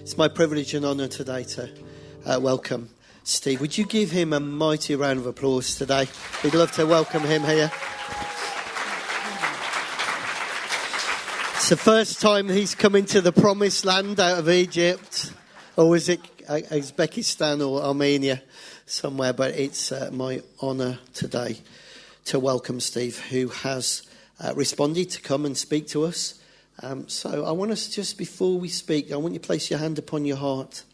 It's my privilege and honour today to welcome Steve. Would you give him a mighty round of applause today? We'd love to welcome him here. It's the first time he's come into the promised land out of Egypt, or is it Uzbekistan or Armenia somewhere? But it's my honour today to welcome Steve, who has responded to come and speak to us. So I want us just, before we speak, I want you to place your hand upon your heart.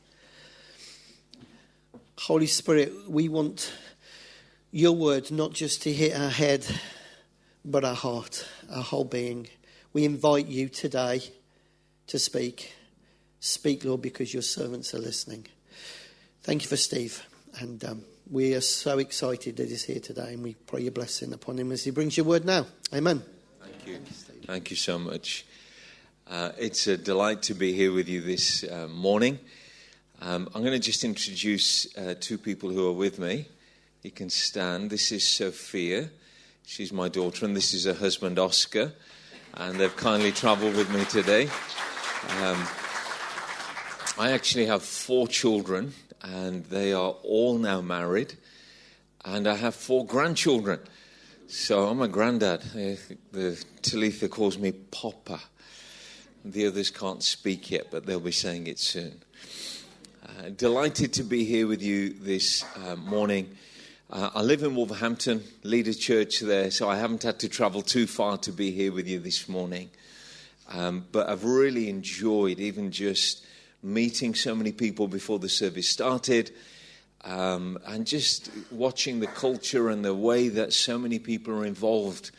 Holy Spirit, we want your word not just to hit our head, but our heart, our whole being. We invite you today to speak. Speak, Lord, because your servants are listening. Thank you for Steve. And we are so excited that he's here today, and we pray your blessing upon him as he brings your word now. Amen. Thank you. Thank you so much. It's a delight to be here with you this morning. I'm going to just introduce two people who are with me. You can stand. This is Sophia. She's my daughter, and this is her husband, Oscar. And they've kindly travelled with me today. I actually have 4 children, and they are all now married. And I have 4 grandchildren. So I'm a granddad. The Talitha calls me Papa. The others can't speak yet, but they'll be saying it soon. Delighted to be here with you this morning. I live in Wolverhampton, lead a church there, so I haven't had to travel too far to be here with you this morning. But I've really enjoyed even just meeting so many people before the service started, and just watching the culture and the way that so many people are involved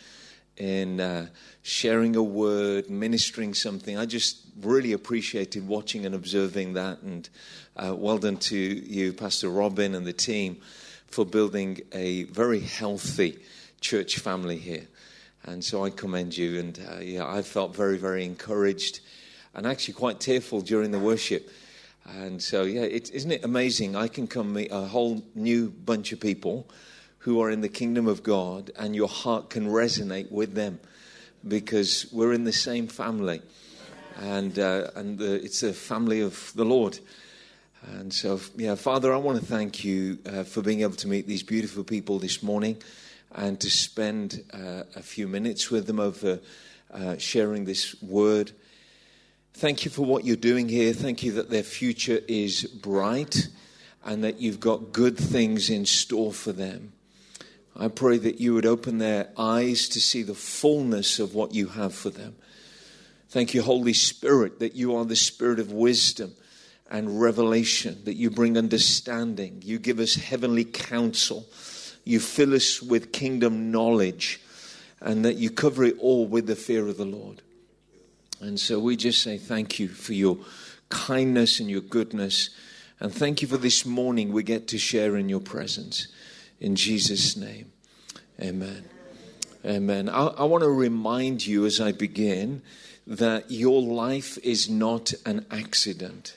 in sharing a word, ministering something. I just really appreciated watching and observing that. And well done to you, Pastor Robin, and the team for building a very healthy church family here. And so I commend you. And I felt very, very encouraged and actually quite tearful during the worship. And so, isn't it amazing? I can come meet a whole new bunch of people who are in the kingdom of God, and your heart can resonate with them because we're in the same family, and it's a family of the Lord. And so, Father, I want to thank you for being able to meet these beautiful people this morning and to spend a few minutes with them over sharing this word. Thank you for what you're doing here. Thank you that their future is bright and that you've got good things in store for them. I pray that you would open their eyes to see the fullness of what you have for them. Thank you, Holy Spirit, that you are the Spirit of wisdom and revelation, that you bring understanding. You give us heavenly counsel. You fill us with kingdom knowledge, and that you cover it all with the fear of the Lord. And so we just say thank you for your kindness and your goodness. And thank you for this morning we get to share in your presence. In Jesus' name, amen. Amen. I want to remind you as I begin that your life is not an accident.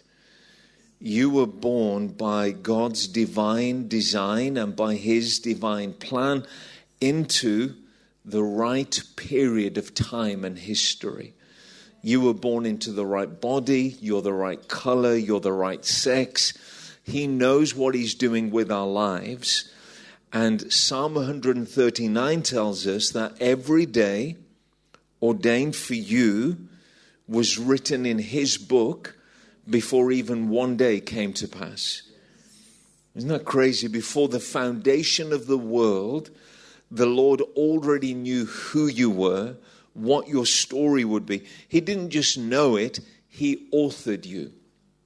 You were born by God's divine design and by his divine plan into the right period of time and history. You were born into the right body, you're the right color, you're the right sex. He knows what he's doing with our lives. And Psalm 139 tells us that every day ordained for you was written in his book before even one day came to pass. Isn't that crazy? Before the foundation of the world, the Lord already knew who you were, what your story would be. He didn't just know it, he authored you.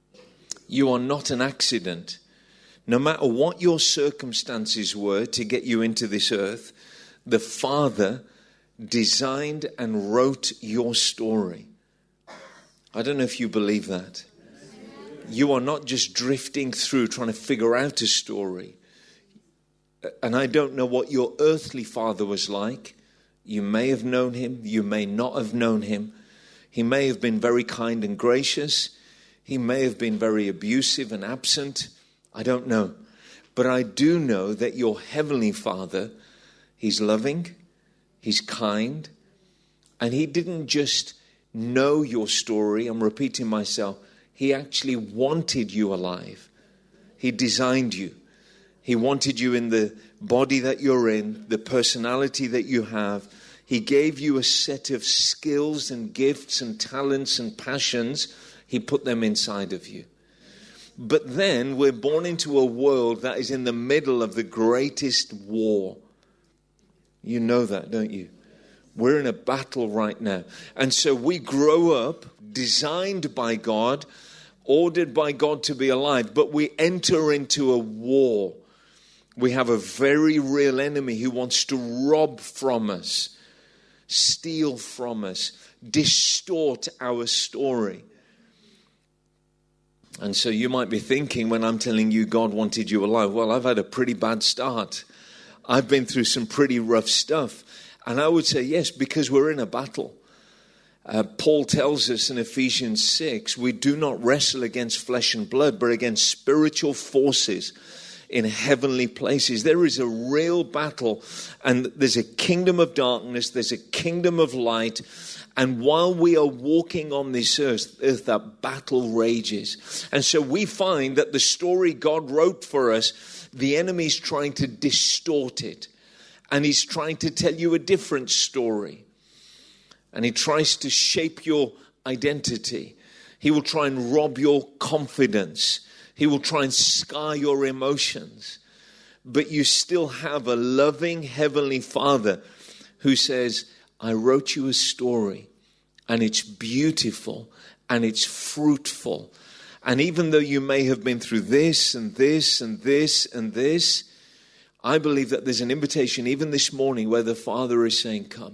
You are not an accident. No matter what your circumstances were to get you into this earth, the Father designed and wrote your story. I don't know if you believe that. You are not just drifting through trying to figure out a story. And I don't know what your earthly father was like. You may have known him. You may not have known him. He may have been very kind and gracious. He may have been very abusive and absent. I don't know. But I do know that your heavenly Father, he's loving, he's kind, and he didn't just know your story. I'm repeating myself. He actually wanted you alive. He designed you. He wanted you in the body that you're in, the personality that you have. He gave you a set of skills and gifts and talents and passions. He put them inside of you. But then we're born into a world that is in the middle of the greatest war. You know that, don't you? We're in a battle right now. And so we grow up designed by God, ordered by God to be alive, but we enter into a war. We have a very real enemy who wants to rob from us, steal from us, distort our story. And so you might be thinking when I'm telling you God wanted you alive, well, I've had a pretty bad start. I've been through some pretty rough stuff. And I would say yes, because we're in a battle. Paul tells us in Ephesians 6, we do not wrestle against flesh and blood, but against spiritual forces in heavenly places. There is a real battle, and there's a kingdom of darkness, there's a kingdom of light, and while we are walking on this earth, that battle rages. And so we find that the story God wrote for us, the enemy's trying to distort it, and he's trying to tell you a different story, and he tries to shape your identity. He will try and rob your confidence. He will try and scar your emotions. But you still have a loving Heavenly Father who says, I wrote you a story, and it's beautiful, and it's fruitful. And even though you may have been through this and this and this and this, I believe that there's an invitation even this morning where the Father is saying, come.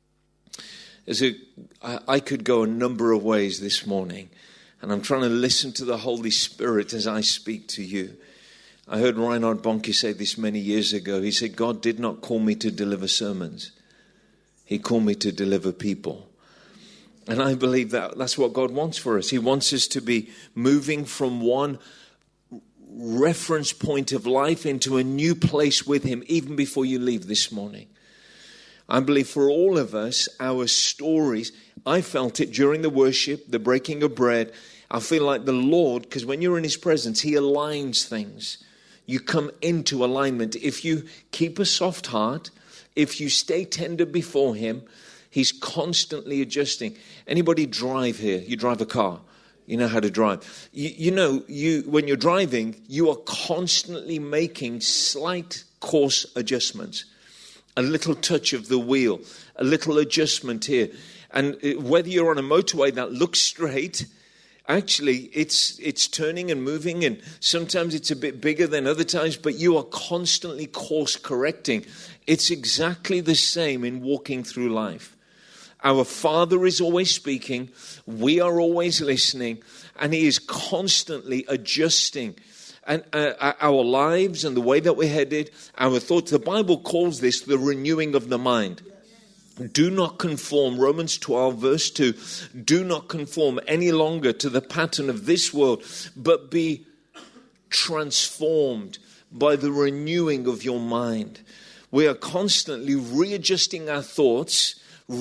I could go a number of ways this morning. And I'm trying to listen to the Holy Spirit as I speak to you. I heard Reinhard Bonnke say this many years ago. He said, God did not call me to deliver sermons. He called me to deliver people. And I believe that that's what God wants for us. He wants us to be moving from one reference point of life into a new place with Him, even before you leave this morning. I believe for all of us, our stories, I felt it during the worship, the breaking of bread. I feel like the Lord, because when you're in His presence, He aligns things. You come into alignment. If you keep a soft heart, if you stay tender before Him, He's constantly adjusting. Anybody drive here? You drive a car. You know how to drive. You know, when you're driving, you are constantly making slight course adjustments. A little touch of the wheel, a little adjustment here. And whether you're on a motorway that looks straight, actually it's turning and moving, and sometimes it's a bit bigger than other times, but you are constantly course correcting. It's exactly the same in walking through life. Our Father is always speaking, we are always listening, and He is constantly adjusting and our lives and the way that we're headed, our thoughts. The Bible calls this the renewing of the mind. Do not conform, Romans 12 verse 2, do not conform any longer to the pattern of this world, but be transformed by the renewing of your mind. We are constantly readjusting our thoughts,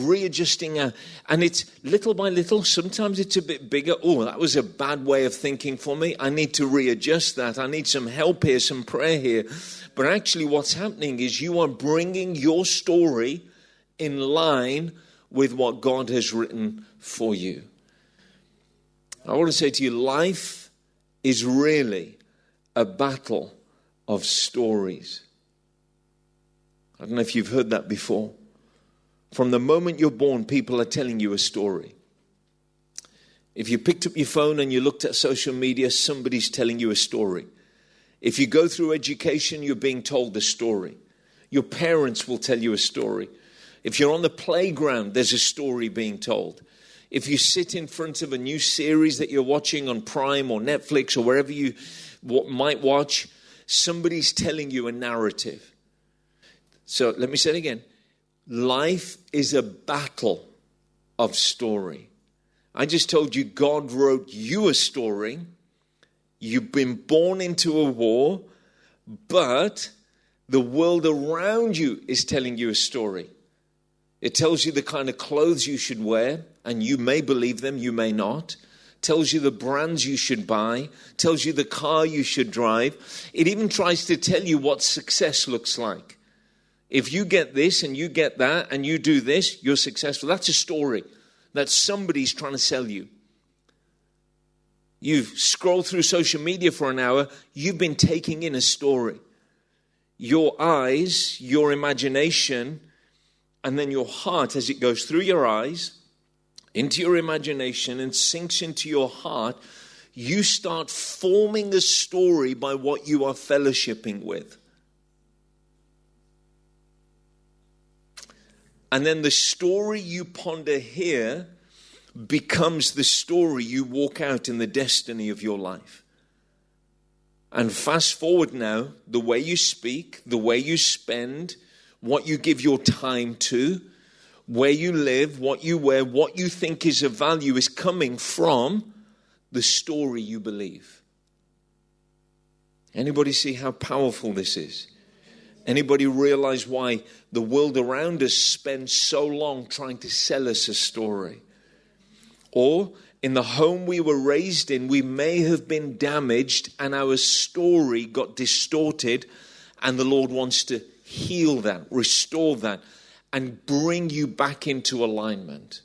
and it's little by little. Sometimes it's a bit bigger. Oh, that was a bad way of thinking for me. I need to readjust that. I need some help here, some prayer here. But actually what's happening is you are bringing your story in line with what God has written for you. I want to say to you, life is really a battle of stories. I don't know if you've heard that before. From the moment you're born, people are telling you a story. If you picked up your phone and you looked at social media, somebody's telling you a story. If you go through education, you're being told a story. Your parents will tell you a story. If you're on the playground, there's a story being told. If you sit in front of a new series that you're watching on Prime or Netflix or wherever you might watch, somebody's telling you a narrative. So let me say it again. Life is a battle of story. I just told you God wrote you a story. You've been born into a war, but the world around you is telling you a story. It tells you the kind of clothes you should wear, and you may believe them, you may not. It tells you the brands you should buy, tells you the car you should drive. It even tries to tell you what success looks like. If you get this and you get that and you do this, you're successful. That's a story that somebody's trying to sell you. You've scrolled through social media for an hour, you've been taking in a story. Your eyes, your imagination, and then your heart, as it goes through your eyes, into your imagination and sinks into your heart, you start forming a story by what you are fellowshipping with. And then the story you ponder here becomes the story you walk out in the destiny of your life. And fast forward now, the way you speak, the way you spend, what you give your time to, where you live, what you wear, what you think is of value is coming from the story you believe. Anybody see how powerful this is? Anybody realize why the world around us spends so long trying to sell us a story? Or in the home we were raised in, we may have been damaged and our story got distorted, and the Lord wants to heal that, restore that, and bring you back into alignment.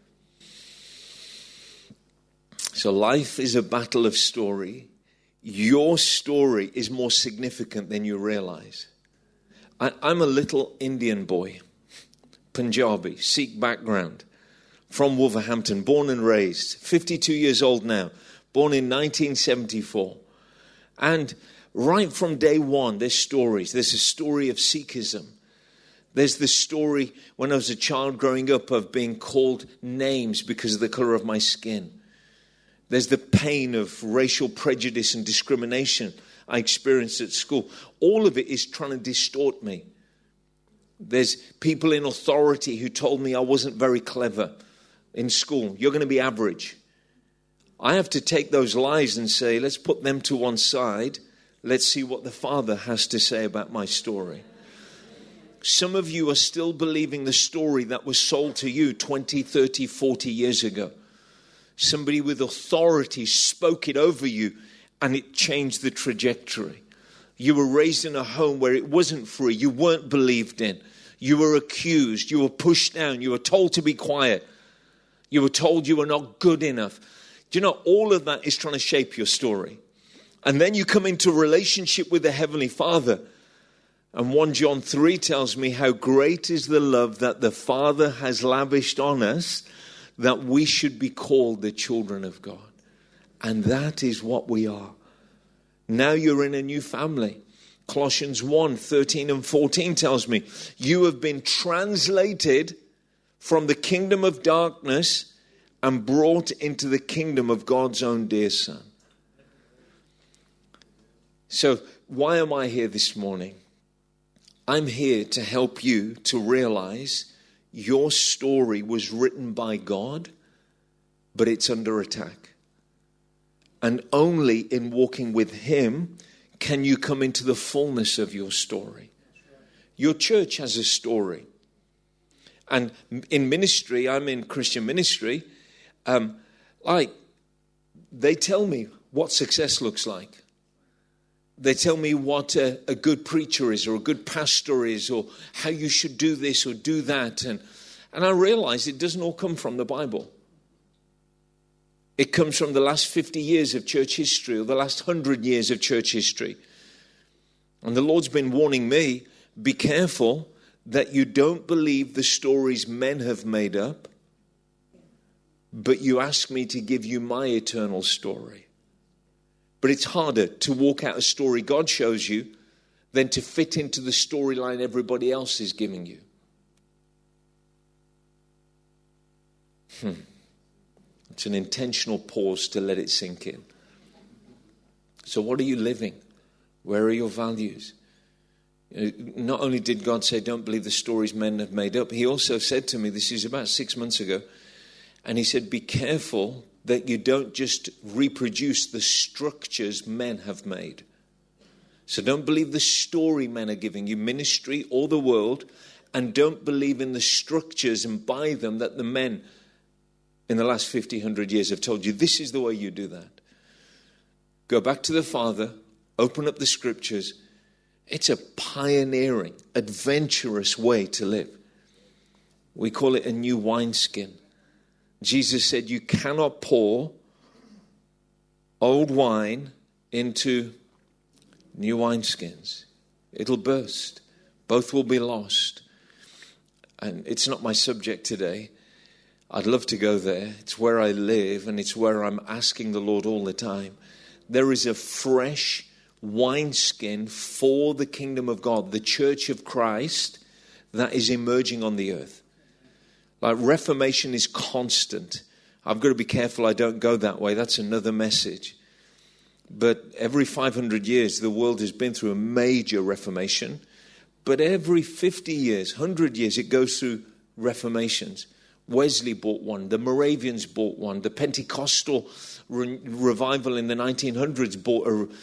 So life is a battle of story. Your story is more significant than you realize. I'm a little Indian boy, Punjabi, Sikh background, from Wolverhampton, born and raised, 52 years old now, born in 1974. And right from day one, there's stories. There's a story of Sikhism. There's the story when I was a child growing up of being called names because of the color of my skin. There's the pain of racial prejudice and discrimination I experienced at school. All of it is trying to distort me. There's people in authority who told me I wasn't very clever in school. You're going to be average. I have to take those lies and say, let's put them to one side. Let's see what the Father has to say about my story. Some of you are still believing the story that was sold to you 20, 30, 40 years ago. Somebody with authority spoke it over you and it changed the trajectory. You were raised in a home where it wasn't free. You weren't believed in. You were accused. You were pushed down. You were told to be quiet. You were told you were not good enough. Do you know, all of that is trying to shape your story. And then you come into a relationship with the Heavenly Father. And 1 John 3 tells me how great is the love that the Father has lavished on us, that we should be called the children of God. And that is what we are. Now you're in a new family. Colossians 1, 13 and 14 tells me, you have been translated from the kingdom of darkness and brought into the kingdom of God's own dear Son. So why am I here this morning? I'm here to help you to realize your story was written by God, but it's under attack. And only in walking with Him can you come into the fullness of your story. Your church has a story. And in ministry, I'm in Christian ministry, they tell me what success looks like. They tell me what a good preacher is or a good pastor is or how you should do this or do that. And I realize it doesn't all come from the Bible. It comes from the last 50 years of church history or the last 100 years of church history. And the Lord's been warning me, be careful that you don't believe the stories men have made up, but you ask me to give you my eternal story. But it's harder to walk out a story God shows you than to fit into the storyline everybody else is giving you. It's an intentional pause to let it sink in. So what are you living? Where are your values? Not only did God say, don't believe the stories men have made up, He also said to me, this is about 6 months ago, and He said, be careful that you don't just reproduce the structures men have made. So don't believe the story men are giving you, ministry or the world, and don't believe in the structures and buy them that the men in the last 50, 100 years have told you this is the way you do that. Go back to the Father, open up the scriptures. It's a pioneering, adventurous way to live. We call it a new wineskin. Jesus said you cannot pour old wine into new wineskins. It'll burst. Both will be lost. And it's not my subject today. I'd love to go there. It's where I live, and it's where I'm asking the Lord all the time. There is a fresh wineskin for the kingdom of God, the church of Christ, that is emerging on the earth. Like, reformation is constant. I've got to be careful I don't go that way. That's another message. But every 500 years, the world has been through a major reformation. But every 50 years, 100 years, it goes through reformations. Wesley bought one. The Moravians bought one. The Pentecostal revival in the 1900s bought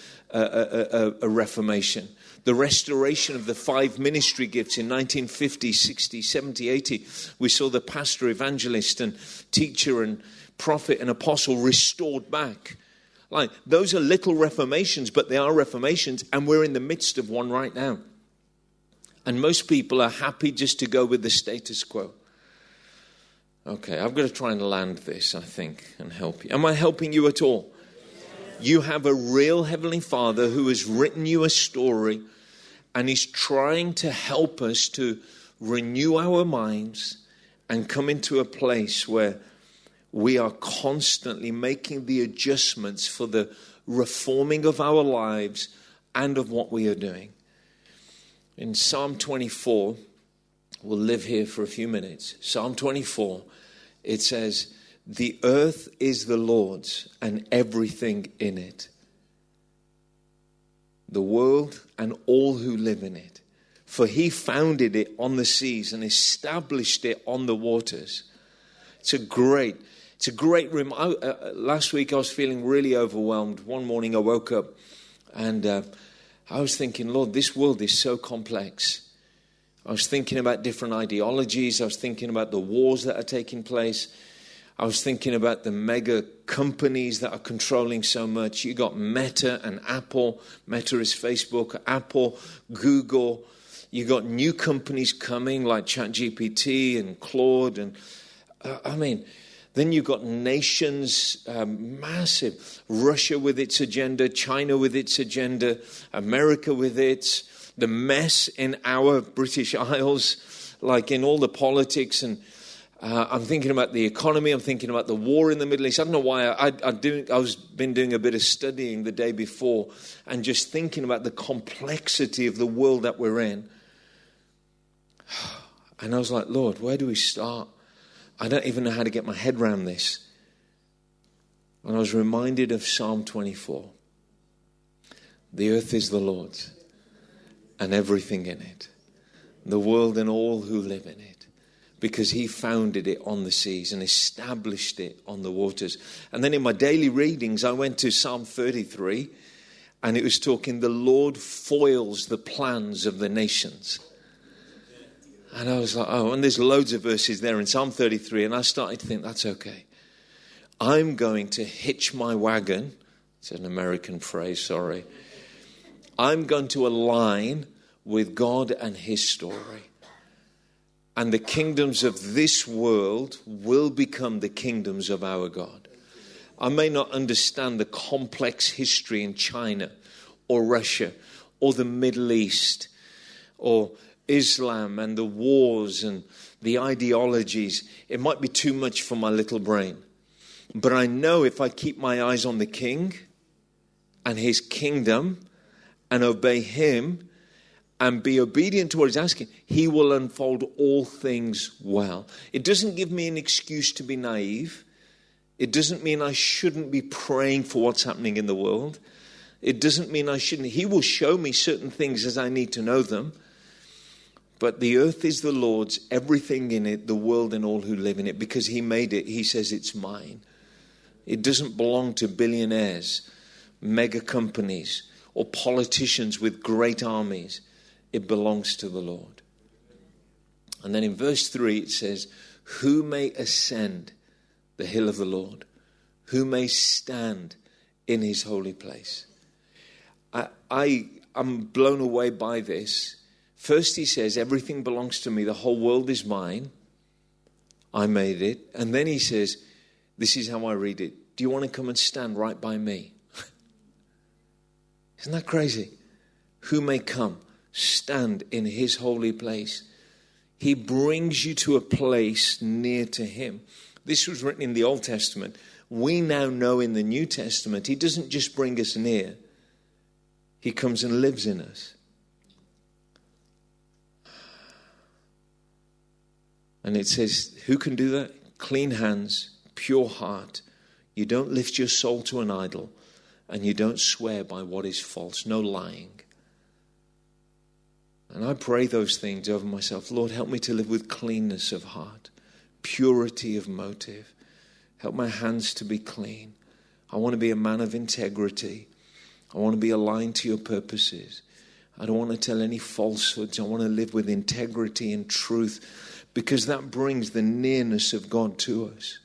a reformation. The restoration of the 5 ministry gifts in 1950, 60, 70, 80. We saw the pastor, evangelist, and teacher, and prophet, and apostle restored back. Like, those are little reformations, but they are reformations, and we're in the midst of one right now. And most people are happy just to go with the status quo. Okay, I've got to try and land this, I think, and help you. Am I helping you at all? You have a real Heavenly Father who has written you a story, and He's trying to help us to renew our minds and come into a place where we are constantly making the adjustments for the reforming of our lives and of what we are doing. In Psalm 24, we'll live here for a few minutes. Psalm 24, it says, "The earth is the Lord's and everything in it, the world and all who live in it. For He founded it on the seas and established it on the waters." It's a great last week I was feeling really overwhelmed. One morning I woke up and I was thinking, Lord, this world is so complex. I was thinking about different ideologies. I was thinking about the wars that are taking place. I was thinking about the mega companies that are controlling so much. You got Meta and Apple. Meta is Facebook, Apple, Google. You got new companies coming like ChatGPT and Claude. And then you've got nations, massive. Russia with its agenda, China with its agenda, America with its, the mess in our British Isles, like in all the politics. And I'm thinking about the economy. I'm thinking about the war in the Middle East. I don't know why. I've been doing a bit of studying the day before and just thinking about the complexity of the world that we're in. And I was like, Lord, where do we start? I don't even know how to get my head around this. And I was reminded of Psalm 24. The earth is the Lord's and everything in it, the world and all who live in it, because He founded it on the seas and established it on the waters. And then in my daily readings, I went to Psalm 33, and it was talking, the Lord foils the plans of the nations. And I was like, oh, and there's loads of verses there in Psalm 33. And I started to think, that's okay. I'm going to hitch my wagon. It's an American phrase, sorry. I'm going to align with God and His story. And the kingdoms of this world will become the kingdoms of our God. I may not understand the complex history in China or Russia or the Middle East or Islam and the wars and the ideologies. It might be too much for my little brain. But I know if I keep my eyes on the King and His kingdom and obey Him and be obedient to what He's asking, He will unfold all things well. It doesn't give me an excuse to be naive. It doesn't mean I shouldn't be praying for what's happening in the world. It doesn't mean I shouldn't. He will show me certain things as I need to know them. But the earth is the Lord's, everything in it, the world and all who live in it, because He made it. He says it's mine. It doesn't belong to billionaires, mega companies, or politicians with great armies. It belongs to the Lord. And then in verse 3 it says, who may ascend the hill of the Lord? Who may stand in his holy place? I'm blown away by this. First he says, everything belongs to me. The whole world is mine. I made it. And then he says, this is how I read it. Do you want to come and stand right by me? Isn't that crazy? Who may come, stand in his holy place? He brings you to a place near to him. This was written in the Old Testament. We now know in the New Testament, he doesn't just bring us near. He comes and lives in us. And it says, who can do that? Clean hands, pure heart. You don't lift your soul to an idol, and you don't swear by what is false. No lying. And I pray those things over myself. Lord, help me to live with cleanness of heart, purity of motive. Help my hands to be clean. I want to be a man of integrity. I want to be aligned to your purposes. I don't want to tell any falsehoods. I want to live with integrity and truth, because that brings the nearness of God to us.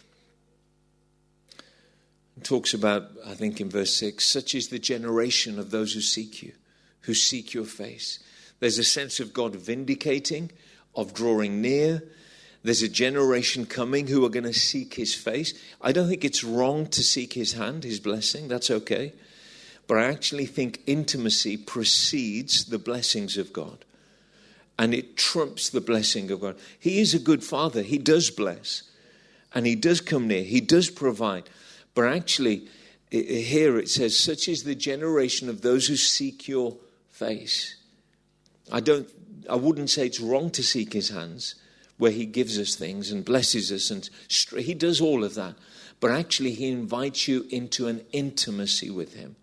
It talks about, I think in verse 6, such is the generation of those who seek you, who seek your face. There's a sense of God vindicating, of drawing near. There's a generation coming who are going to seek his face. I don't think it's wrong to seek his hand, his blessing. That's okay. But I actually think intimacy precedes the blessings of God. And it trumps the blessing of God. He is a good father. He does bless. And he does come near. He does provide. But actually, here it says, such is the generation of those who seek your face. I wouldn't say it's wrong to seek his hands, where he gives us things and blesses us. And he does all of that. But actually, he invites you into an intimacy with him.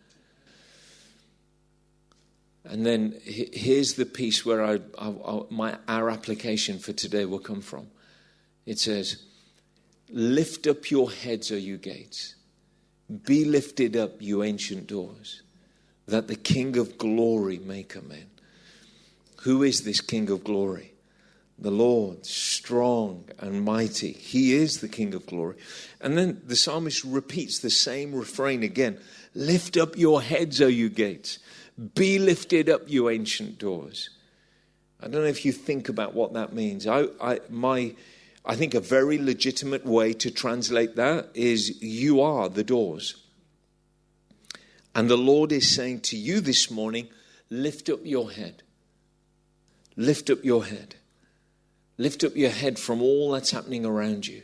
And then here's the piece where our application for today will come from. It says, lift up your heads, O you gates. Be lifted up, you ancient doors, that the King of glory may come in. Who is this King of glory? The Lord, strong and mighty. He is the King of glory. And then the psalmist repeats the same refrain again. Lift up your heads, O you gates. Be lifted up, you ancient doors. I don't know if you think about what that means. I think a very legitimate way to translate that is you are the doors. And the Lord is saying to you this morning, lift up your head. Lift up your head. Lift up your head from all that's happening around you.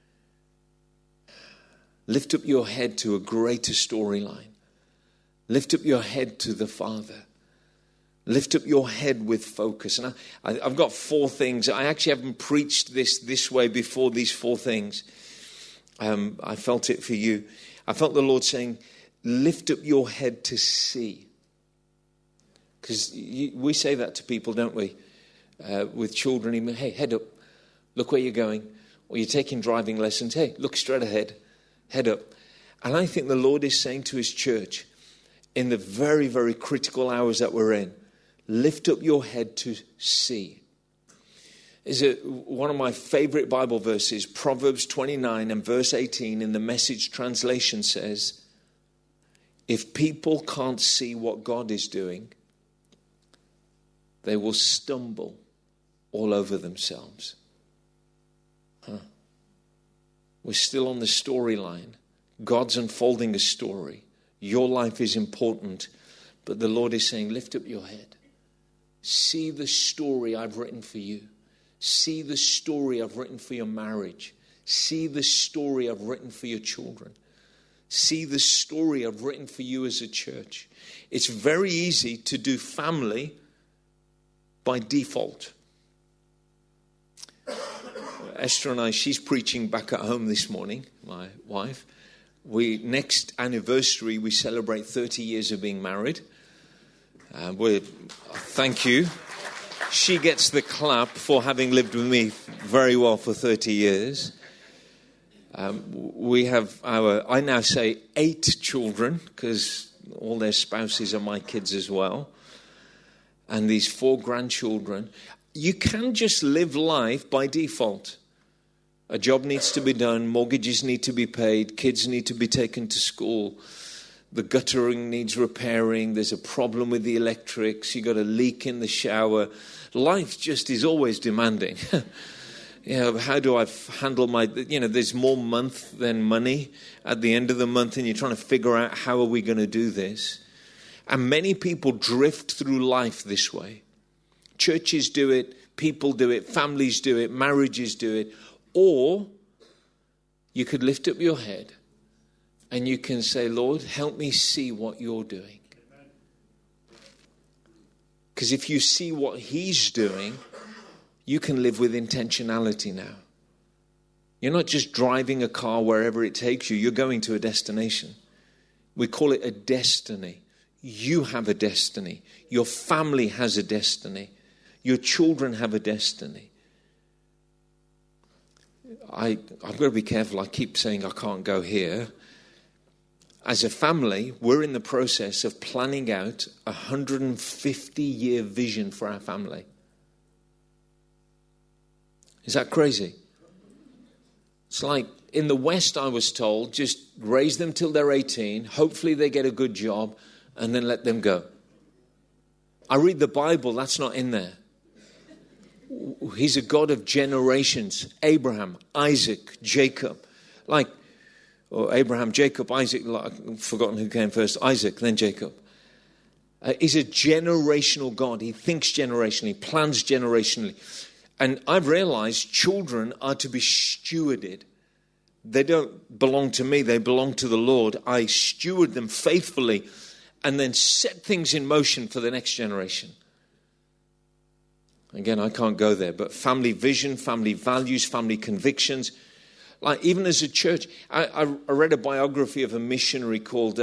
Lift up your head to a greater storyline. Lift up your head to the Father. Lift up your head with focus. And I've got 4 things. I actually haven't preached this way before, these 4 things. I felt it for you. I felt the Lord saying, lift up your head to see. Because we say that to people, don't we? With children, hey, head up. Look where you're going. Or you're taking driving lessons. Hey, look straight ahead. Head up. And I think the Lord is saying to his church, in the very, very critical hours that we're in, lift up your head to see. One of my favorite Bible verses, Proverbs 29 and verse 18 in the Message translation says, if people can't see what God is doing, they will stumble all over themselves. We're still on the storyline. God's unfolding a story. Your life is important, but the Lord is saying, lift up your head. See the story I've written for you. See the story I've written for your marriage. See the story I've written for your children. See the story I've written for you as a church. It's very easy to do family by default. Esther and I, she's preaching back at home this morning, my wife. Next anniversary, we celebrate 30 years of being married. Thank you. She gets the clap for having lived with me very well for 30 years. We have I now say 8 children, because all their spouses are my kids as well. And these 4 grandchildren. You can just live life by default. A job needs to be done, mortgages need to be paid, kids need to be taken to school, the guttering needs repairing, there's a problem with the electrics, you got a leak in the shower. Life just is always demanding. How do I handle my, there's more month than money at the end of the month, and you're trying to figure out how are we going to do this. And many people drift through life this way. Churches do it, people do it, families do it, marriages do it. Or you could lift up your head and you can say, Lord, help me see what you're doing. Because if you see what he's doing, you can live with intentionality now. You're not just driving a car wherever it takes you. You're going to a destination. We call it a destiny. You have a destiny. Your family has a destiny. Your children have a destiny. I've got to be careful. I keep saying I can't go here. As a family, we're in the process of planning out a 150-year vision for our family. Is that crazy? It's like in the West, I was told, just raise them till they're 18. Hopefully they get a good job and then let them go. I read the Bible, that's not in there. He's a God of generations. Abraham, Isaac, Jacob. Abraham, Jacob, Isaac. I've forgotten who came first. Isaac, then Jacob. He's a generational God. He thinks generationally, plans generationally. And I've realized children are to be stewarded. They don't belong to me. They belong to the Lord. I steward them faithfully and then set things in motion for the next generation. Again, I can't go there, but family vision, family values, family convictions. Like even as a church, I read a biography of a missionary called,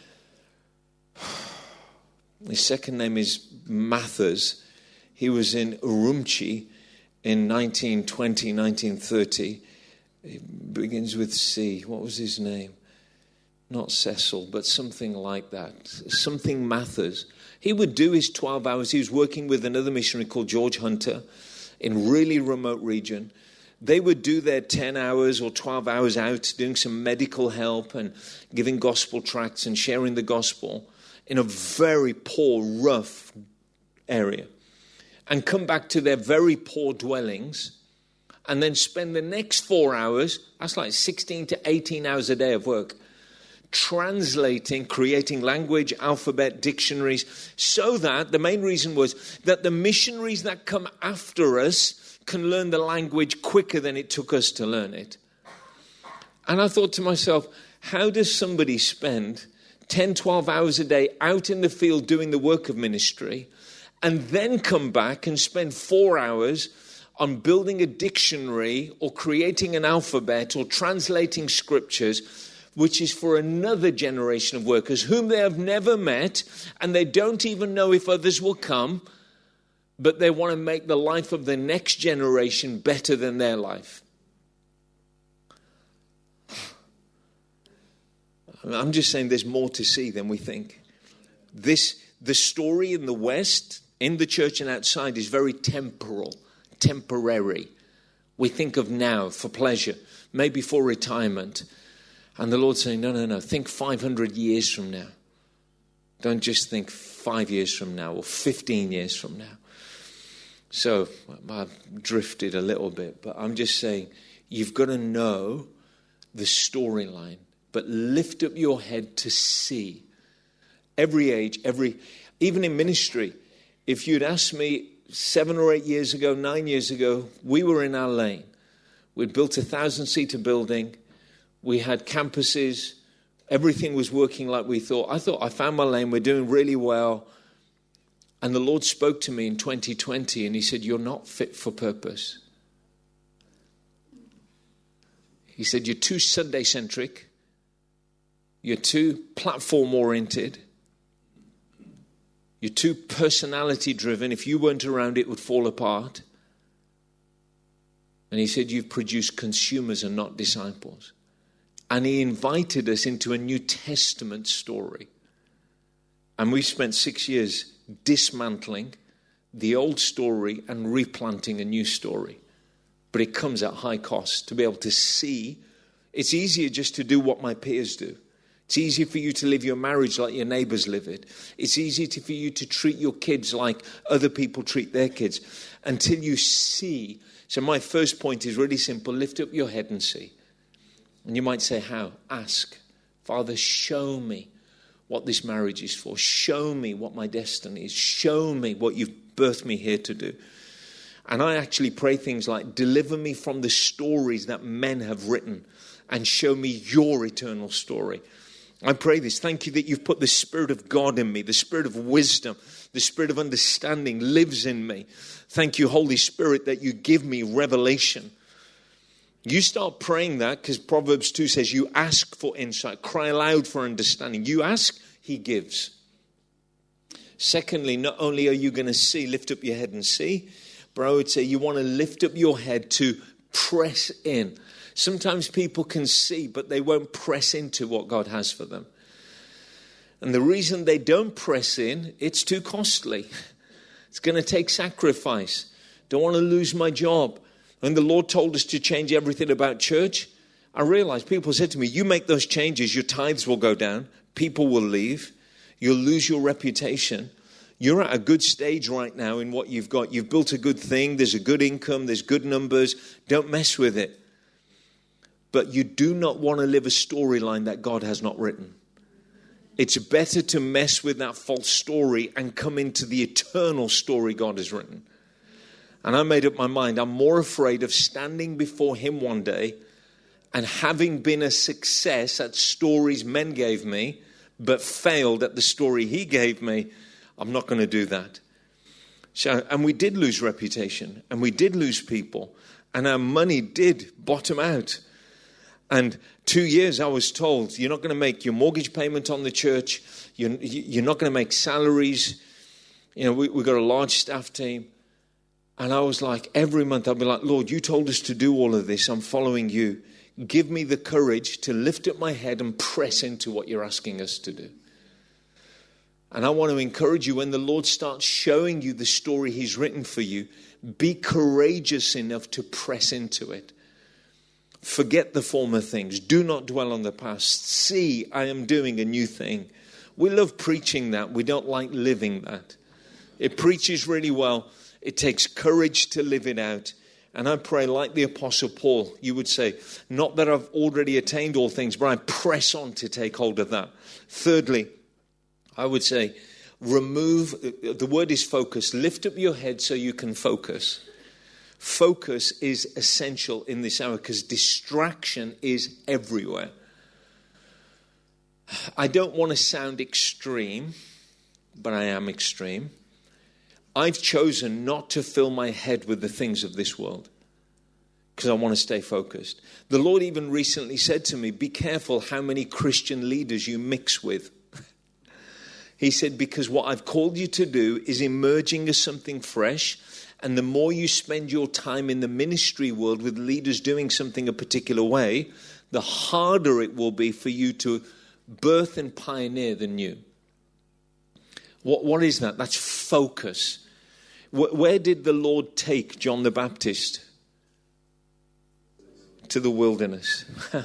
his second name is Mathers. He was in Urumqi in 1920, 1930. It begins with C. What was his name? Not Cecil, but something like that. Something Mathers. He would do his 12 hours. He was working with another missionary called George Hunter in a really remote region. They would do their 10 hours or 12 hours out doing some medical help and giving gospel tracts and sharing the gospel in a very poor, rough area. And come back to their very poor dwellings and then spend the next 4 hours, that's like 16 to 18 hours a day of work, translating, creating language, alphabet, dictionaries, so that the main reason was that the missionaries that come after us can learn the language quicker than it took us to learn it. And I thought to myself, how does somebody spend 10, 12 hours a day out in the field doing the work of ministry and then come back and spend 4 hours on building a dictionary or creating an alphabet or translating scriptures, which is for another generation of workers whom they have never met, and they don't even know if others will come, but they want to make the life of the next generation better than their life. I'm just saying there's more to see than we think. The story in the West, in the church and outside, is very temporal, temporary. We think of now for pleasure, maybe for retirement. And the Lord's saying, no, think 500 years from now. Don't just think 5 years from now or 15 years from now. So I've drifted a little bit, but I'm just saying you've got to know the storyline, but lift up your head to see. Every age, even in ministry, if you'd asked me 7 or 8 years ago, 9 years ago, we were in our lane. We'd built a 1,000-seater building. We had campuses. Everything was working like we thought. I found my lane. We're doing really well. And the Lord spoke to me in 2020 and he said, you're not fit for purpose. He said, you're too Sunday-centric. You're too platform-oriented. You're too personality-driven. If you weren't around, it would fall apart. And he said, you've produced consumers and not disciples. And he invited us into a New Testament story. And we spent 6 years dismantling the old story and replanting a new story. but it comes at high cost to be able to see. It's easier just to do what my peers do. It's easier for you to live your marriage like your neighbors live it. It's easier for you to treat your kids like other people treat their kids until you see. So my first point is really simple. Lift up your head and see. And you might say, how? Ask. Father, show me what this marriage is for. Show me what my destiny is. Show me what you've birthed me here to do. And I actually pray things like, deliver me from the stories that men have written and show me your eternal story. I pray this. Thank you that you've put the Spirit of God in me, the Spirit of wisdom, the Spirit of understanding lives in me. Thank you, Holy Spirit, that you give me revelation. You start praying that because Proverbs 2 says you ask for insight, cry aloud for understanding. You ask, he gives. Secondly, not only are you going to see, lift up your head and see, but I would say you want to lift up your head to press in. Sometimes people can see, but they won't press into what God has for them. And the reason they don't press in, it's too costly. It's going to take sacrifice. Don't want to lose my job. When the Lord told us to change everything about church, I realized people said to me, you make those changes, your tithes will go down, people will leave, you'll lose your reputation. You're at a good stage right now in what you've got. You've built a good thing, there's a good income, there's good numbers. Don't mess with it. But you do not want to live a storyline that God has not written. It's better to mess with that false story and come into the eternal story God has written. And I made up my mind, I'm more afraid of standing before him one day and having been a success at stories men gave me, but failed at the story he gave me. I'm not going to do that. So, and we did lose reputation, and we did lose people, and our money did bottom out. And 2 years I was told, you're not going to make your mortgage payment on the church. You're not going to make salaries. You know, we've got a large staff team. And I was like, every month I'll be like, Lord, you told us to do all of this. I'm following you. Give me the courage to lift up my head and press into what you're asking us to do. And I want to encourage you, when the Lord starts showing you the story he's written for you, be courageous enough to press into it. Forget the former things. Do not dwell on the past. See, I am doing a new thing. We love preaching that. We don't like living that. It preaches really well. It takes courage to live it out. And I pray, like the Apostle Paul, you would say, not that I've already attained all things, but I press on to take hold of that. Thirdly, I would say, remove, the word is focus. Lift up your head so you can focus. Focus is essential in this hour because distraction is everywhere. I don't want to sound extreme, but I am extreme. I've chosen not to fill my head with the things of this world because I want to stay focused. The Lord even recently said to me, be careful how many Christian leaders you mix with. He said, because what I've called you to do is emerging as something fresh. And the more you spend your time in the ministry world with leaders doing something a particular way, the harder it will be for you to birth and pioneer the new. What is that? That's focus. Where did the Lord take John the Baptist? To the wilderness.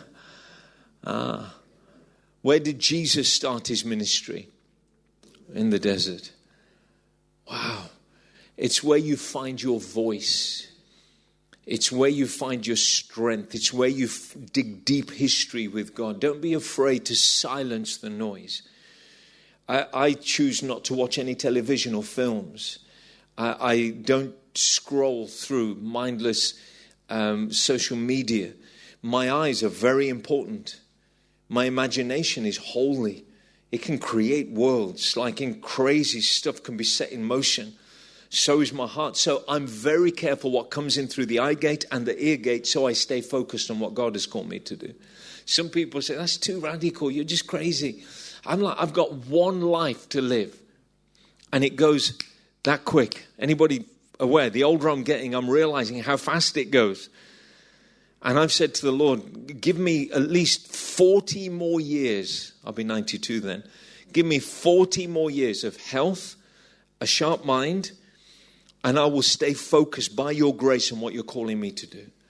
Where did Jesus start his ministry? In the desert. Wow. It's where you find your voice. It's where you find your strength. It's where you dig deep history with God. Don't be afraid to silence the noise. I choose not to watch any television or films. I don't scroll through mindless social media. My eyes are very important. My imagination is holy. It can create worlds. Like in crazy stuff can be set in motion. So is my heart. So I'm very careful what comes in through the eye gate and the ear gate so I stay focused on what God has called me to do. Some people say, that's too radical. You're just crazy. I'm like, I've got one life to live. And it goes that quick. Anybody aware? The older I'm getting, I'm realizing how fast it goes. And I've said to the Lord, give me at least 40 more years. I'll be 92 then. Give me 40 more years of health, a sharp mind, and I will stay focused by your grace on what you're calling me to do.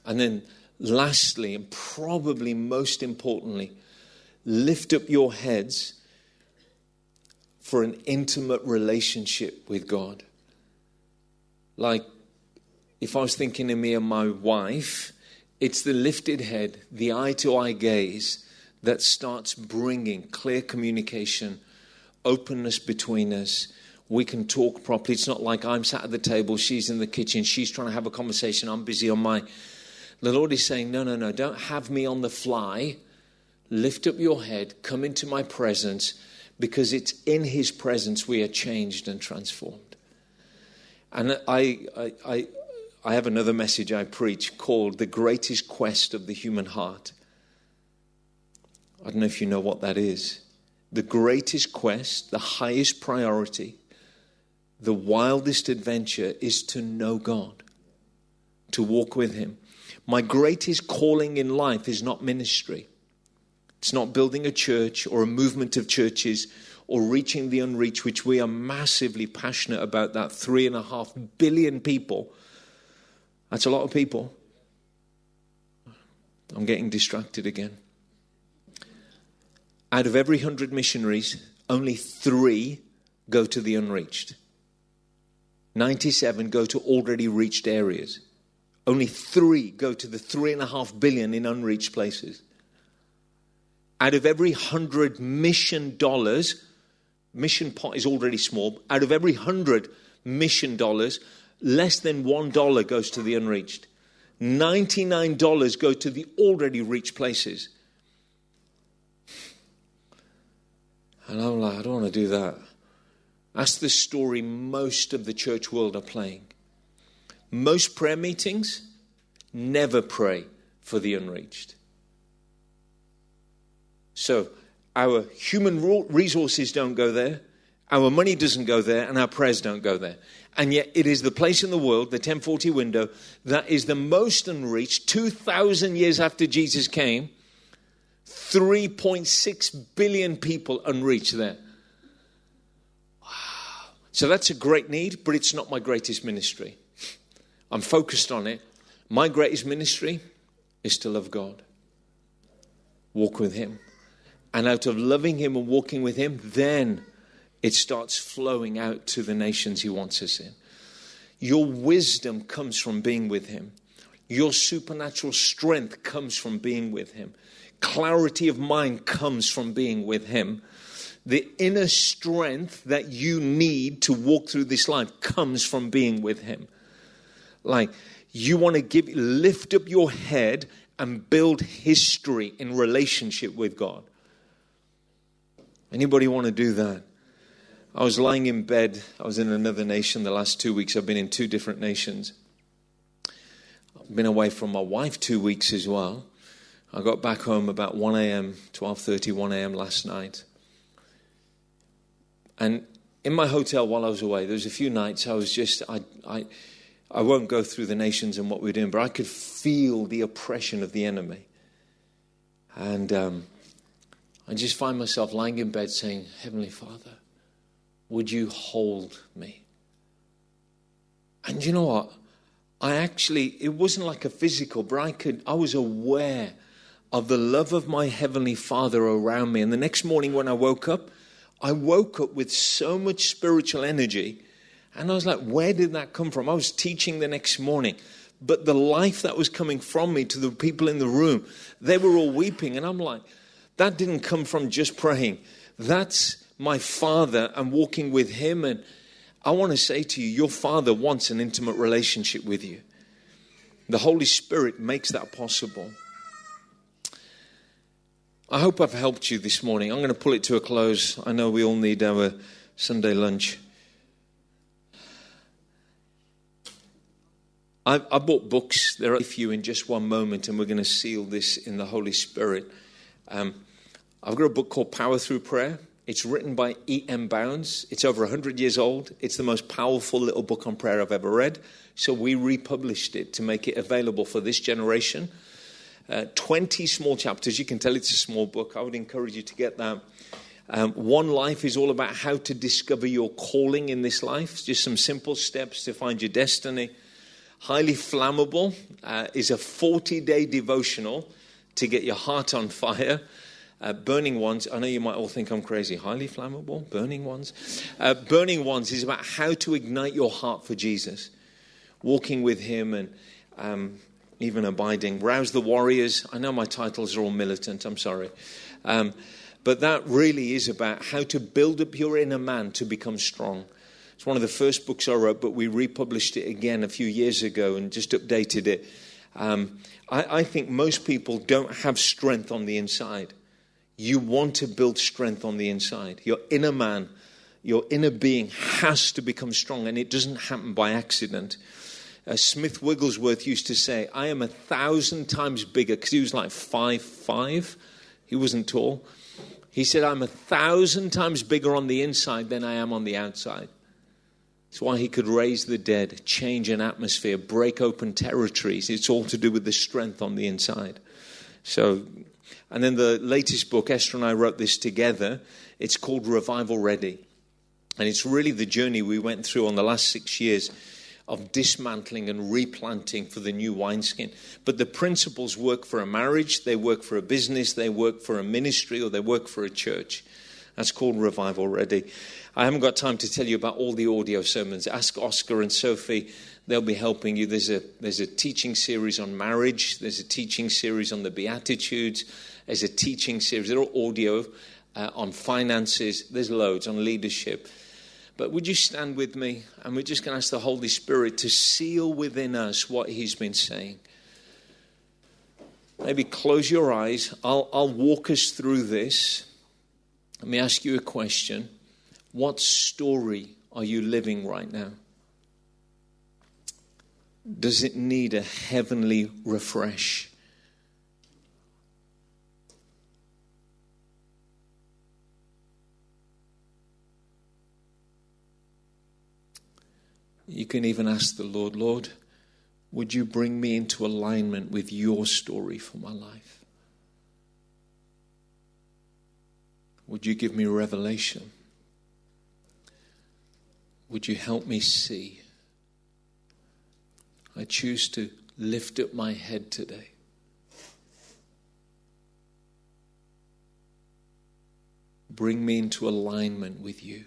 And then lastly, and probably most importantly, lift up your heads for an intimate relationship with God. Like, if I was thinking of me and my wife, it's the lifted head, the eye-to-eye gaze that starts bringing clear communication, openness between us. We can talk properly. It's not like I'm sat at the table, she's in the kitchen, she's trying to have a conversation, I'm busy on my... The Lord is saying, no, don't have me on the fly. Lift up your head, come into my presence, because it's in his presence we are changed and transformed. And I have another message I preach called The Greatest Quest of the Human Heart. I don't know if you know what that is. The greatest quest, the highest priority, the wildest adventure is to know God, to walk with him. My greatest calling in life is not ministry. It's not building a church or a movement of churches or reaching the unreached, which we are massively passionate about, that 3.5 billion people. That's a lot of people. I'm getting distracted again. Out of every 100 missionaries, only 3 go to the unreached. 97 go to already reached areas. Only 3 go to the 3.5 billion in unreached places. Out of every $100 mission dollars, mission pot is already small. Out of every $100 mission dollars, less than $1 goes to the unreached. $99 go to the already reached places. And I'm like, I don't want to do that. That's the story most of the church world are playing. Most prayer meetings never pray for the unreached. So our human resources don't go there, our money doesn't go there, and our prayers don't go there. And yet it is the place in the world, the 1040 window, that is the most unreached. 2,000 years after Jesus came, 3.6 billion people unreached there. Wow. So that's a great need, but it's not my greatest ministry. I'm focused on it. My greatest ministry is to love God. Walk with him. And out of loving him and walking with him, then it starts flowing out to the nations he wants us in. Your wisdom comes from being with him. Your supernatural strength comes from being with him. Clarity of mind comes from being with him. The inner strength that you need to walk through this life comes from being with him. Like, you want to lift up your head and build history in relationship with God. Anybody want to do that? I was lying in bed. I was in another nation the last 2 weeks. I've been in 2 different nations. I've been away from my wife 2 weeks as well. I got back home about 1 a.m., 12:30, 1 a.m. last night. And in my hotel while I was away, there was a few nights I was just, I won't go through the nations and what we're doing, but I could feel the oppression of the enemy. And I just find myself lying in bed saying, Heavenly Father, would you hold me? And you know what? It wasn't like a physical, but I was aware of the love of my Heavenly Father around me. And the next morning when I woke up with so much spiritual energy. And I was like, where did that come from? I was teaching the next morning. But the life that was coming from me to the people in the room, they were all weeping. And I'm like, that didn't come from just praying. That's my Father and walking with him. And I want to say to you, your Father wants an intimate relationship with you. The Holy Spirit makes that possible. I hope I've helped you this morning. I'm going to pull it to a close. I know we all need our Sunday lunch. I bought books. There are a few in just one moment, and we're going to seal this in the Holy Spirit. I've got a book called Power Through Prayer. It's written by E.M. Bounds. It's over 100 years old. It's the most powerful little book on prayer I've ever read. So we republished it to make it available for this generation. 20 small chapters. You can tell it's a small book. I would encourage you to get that. One Life is all about how to discover your calling in this life. Just some simple steps to find your destiny. Highly Flammable is a 40-day devotional to get your heart on fire. Burning Ones, I know you might all think I'm crazy. Highly Flammable, Burning Ones. Burning Ones is about how to ignite your heart for Jesus. Walking with him and even abiding. Rouse the Warriors. I know my titles are all militant, I'm sorry. But that really is about how to build up your inner man to become strong. It's one of the first books I wrote, but we republished it again a few years ago and just updated it. I think most people don't have strength on the inside. You want to build strength on the inside. Your inner man, your inner being has to become strong, and it doesn't happen by accident. Smith Wigglesworth used to say, I am 1,000 times bigger, because he was like 5'5". He wasn't tall. He said, I'm 1,000 times bigger on the inside than I am on the outside. That's why he could raise the dead, change an atmosphere, break open territories. It's all to do with the strength on the inside. So, and then the latest book, Esther and I wrote this together. It's called Revival Ready. And it's really the journey we went through on the last 6 years of dismantling and replanting for the new wineskin. But the principles work for a marriage, they work for a business, they work for a ministry, or they work for a church. That's called Revival Ready. I haven't got time to tell you about all the audio sermons. Ask Oscar and Sophie. They'll be helping you. There's a teaching series on marriage. There's a teaching series on the Beatitudes. There's a teaching series. They're all audio on finances. There's loads on leadership. But would you stand with me? And we're just going to ask the Holy Spirit to seal within us what he's been saying. Maybe close your eyes. I'll walk us through this. Let me ask you a question. What story are you living right now? Does it need a heavenly refresh? You can even ask the Lord, Lord, would you bring me into alignment with your story for my life? Would you give me revelation? Would you help me see? I choose to lift up my head today. Bring me into alignment with you.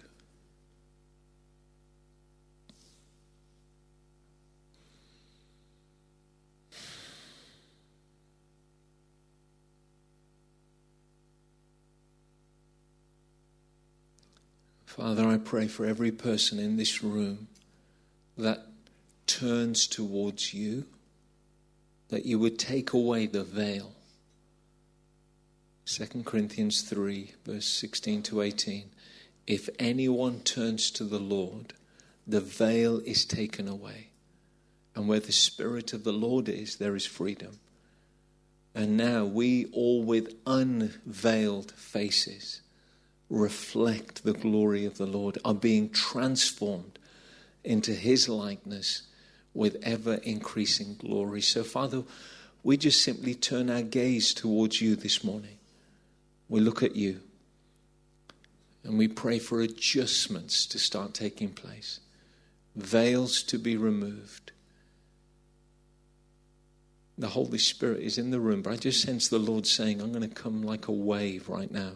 Father, I pray for every person in this room that turns towards you, that you would take away the veil. 2 Corinthians 3, verse 16 to 18. If anyone turns to the Lord, the veil is taken away. And where the Spirit of the Lord is, there is freedom. And now we all with unveiled faces reflect the glory of the Lord, are being transformed into his likeness with ever increasing glory. So Father, we just simply turn our gaze towards you this morning. We look at you and we pray for adjustments to start taking place, veils to be removed. The Holy Spirit is in the room, but I just sense the Lord saying, I'm going to come like a wave right now.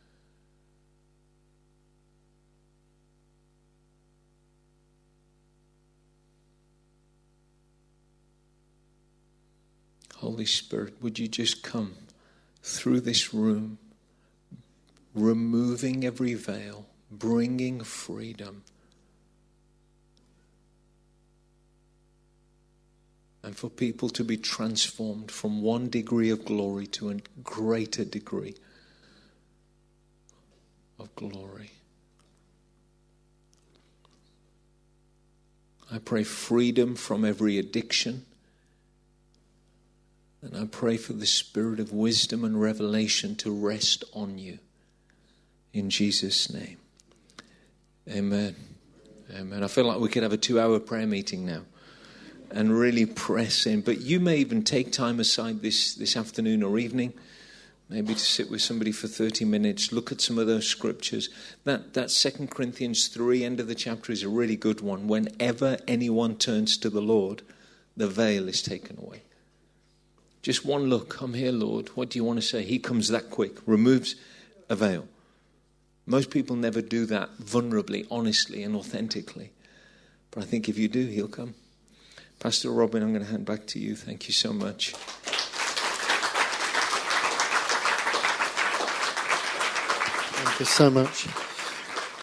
Holy Spirit, would you just come through this room, removing every veil, bringing freedom. And for people to be transformed from one degree of glory to a greater degree of glory. I pray freedom from every addiction. And I pray for the spirit of wisdom and revelation to rest on you. In Jesus' name. Amen. Amen. I feel like we could have a 2-hour prayer meeting now and really press in. But you may even take time aside this afternoon or evening, maybe to sit with somebody for 30 minutes, look at some of those scriptures. That 2 Corinthians 3, end of the chapter, is a really good one. Whenever anyone turns to the Lord, the veil is taken away. Just one look. I'm here, Lord. What do you want to say? He comes that quick, removes a veil. Most people never do that vulnerably, honestly, and authentically. But I think if you do, he'll come. Pastor Robin, I'm going to hand back to you. Thank you so much. Thank you so much.